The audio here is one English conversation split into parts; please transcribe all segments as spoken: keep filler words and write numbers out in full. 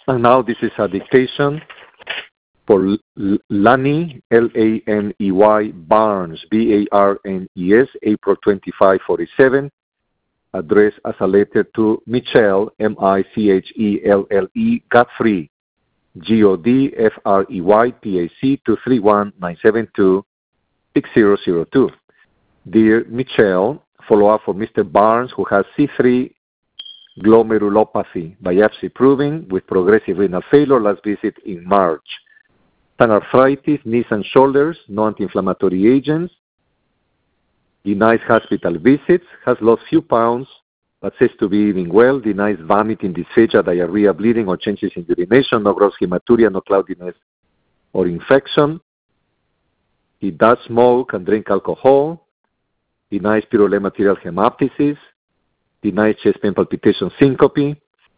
And now this is a dictation for Laney, L A N E Y, Barnes, B A R N E S, April twenty-fifth, forty-seven, addressed as a letter to Michelle, M I C H E L L E, Godfrey, G O D F R E Y, P A C, two three one, nine seven two, six zero zero two. Dear Michelle, follow up for Mister Barnes, who has C three glomerulopathy, biopsy proving with progressive renal failure, last visit in March. Arthritis, knees and shoulders, no anti-inflammatory agents, denies hospital visits, has lost few pounds, but says to be eating well, denies vomiting, dysphagia, diarrhea, bleeding, or changes in urination, no gross hematuria, no cloudiness or infection. He does smoke and drink alcohol, denies pyrrole material hemoptysis, denies chest pain, palpitation, syncope,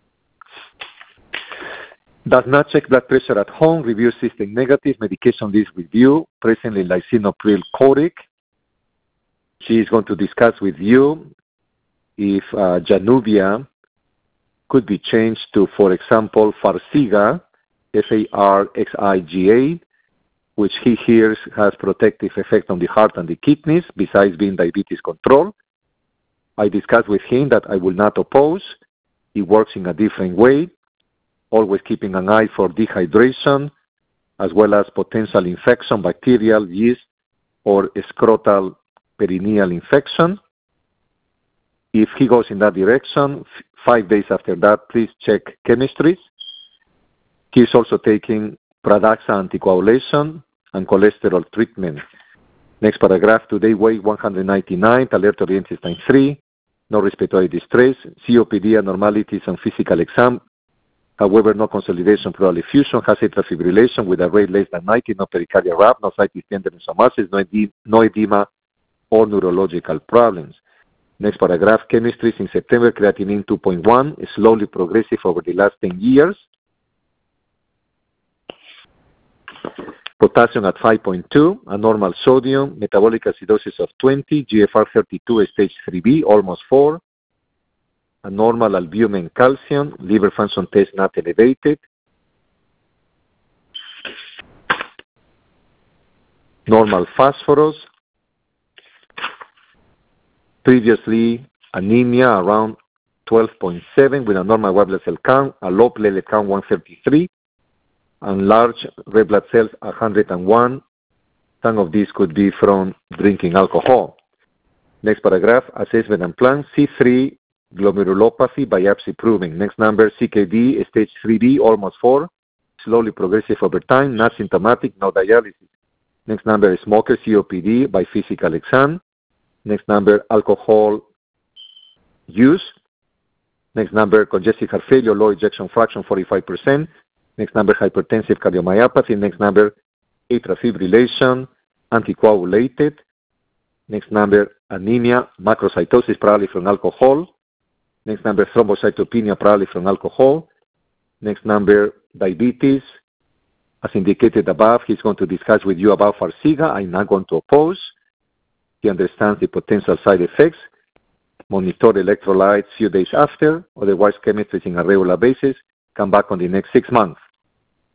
does not check blood pressure at home, reviews system negative, medication list review, presently lisinopril Coric. She is going to discuss with you if uh, Januvia could be changed to, for example, Farxiga, F A R X I G A, which he hears has protective effect on the heart and the kidneys, besides being diabetes control. I discussed with him that I will not oppose. He works in a different way, always keeping an eye for dehydration, as well as potential infection, bacterial, yeast, or scrotal perineal infection. If he goes in that direction, f- five days after that, please check chemistries. He's also taking Pradaxa anticoagulation and cholesterol treatment. Next paragraph, today weight one hundred ninety-nine, aleatory intestine three, no respiratory distress, C O P D abnormalities and physical exam. However, no consolidation, pleural effusion, has atrial fibrillation with a rate less than ninety, no pericardial rap, no situs tenderness or muscles, no, ed- no edema or neurological problems. Next paragraph, chemistries in September, creatinine two point one, slowly progressive over the last ten years. Potassium at five point two, a normal sodium, metabolic acidosis of twenty, G F R thirty-two, stage three B, almost four. A normal albumin calcium, liver function test not elevated. Normal phosphorus. Previously, anemia around twelve point seven with a normal white blood cell count, a low platelet count one thirty-three, and large red blood cells one hundred one. Some of these could be from drinking alcohol. Next paragraph, assessment and plan, C three glomerulopathy, biopsy proving. Next number, C K D, stage three B, almost four, slowly progressive over time, not symptomatic, no dialysis. Next number, smoker, C O P D by physical exam. Next number, alcohol use. Next number, congestive heart failure, low ejection fraction, forty-five percent. Next number, hypertensive cardiomyopathy. Next number, atrial fibrillation, anticoagulated. Next number, anemia, macrocytosis, probably from alcohol. Next number, thrombocytopenia, probably from alcohol. Next number, diabetes. As indicated above, he's going to discuss with you about Farxiga. I'm not going to oppose. He understands the potential side effects. Monitor electrolytes few days after. Otherwise, chemistry on a regular basis. Come back on the next six months.